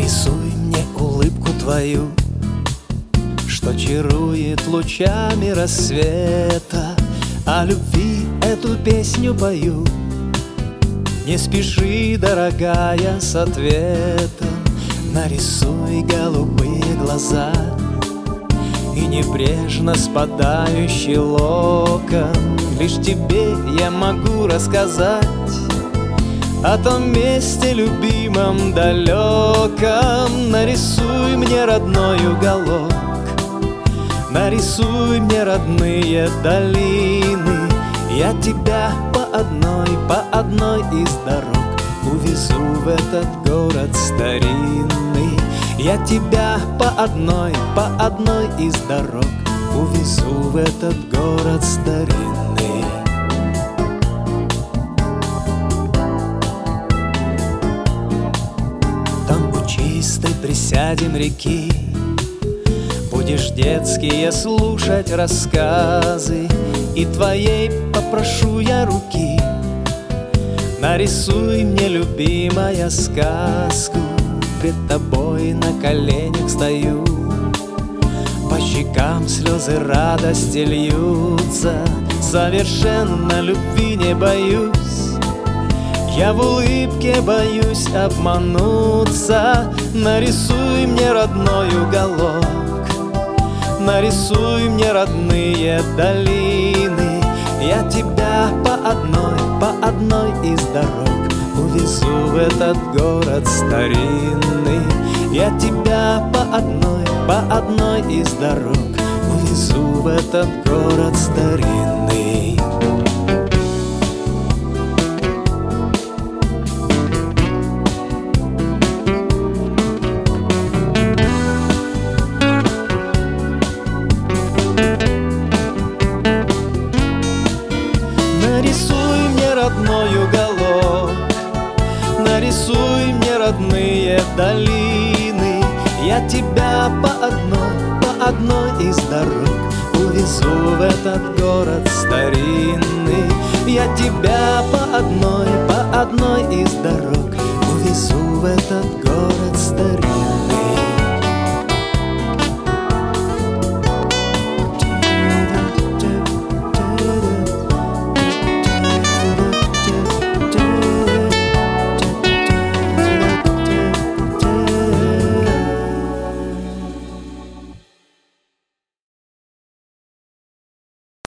Нарисуй мне улыбку твою, что чарует лучами рассвета. О любви эту песню пою. Не спеши, дорогая, с ответом. Нарисуй голубые глаза и небрежно спадающий локон. Лишь тебе я могу рассказать о том месте любимом далеком. Нарисуй мне родной уголок, нарисуй мне родные долины. Я тебя по одной из дорог увезу в этот город старинный. Я тебя по одной из дорог увезу в этот город старинный. Там у чистой присядем реки, будешь детские слушать рассказы, и твоей попрошу я руки. Нарисуй мне, любимая, сказку. Пред тобой на коленях стою, по щекам слезы радости льются. Совершенно любви не боюсь, я в улыбке боюсь обмануться. Нарисуй мне родной уголок, нарисуй мне родные долины. Я тебя по одной из дорог увезу в этот город старинный. Я тебя по одной из дорог увезу в этот город старинный. Нарисуй мне родной уголок, нарисуй мне родные долины. Я тебя по одной из дорог увезу в этот город старинный. Я тебя по одной из дорог увезу в этот город старинный.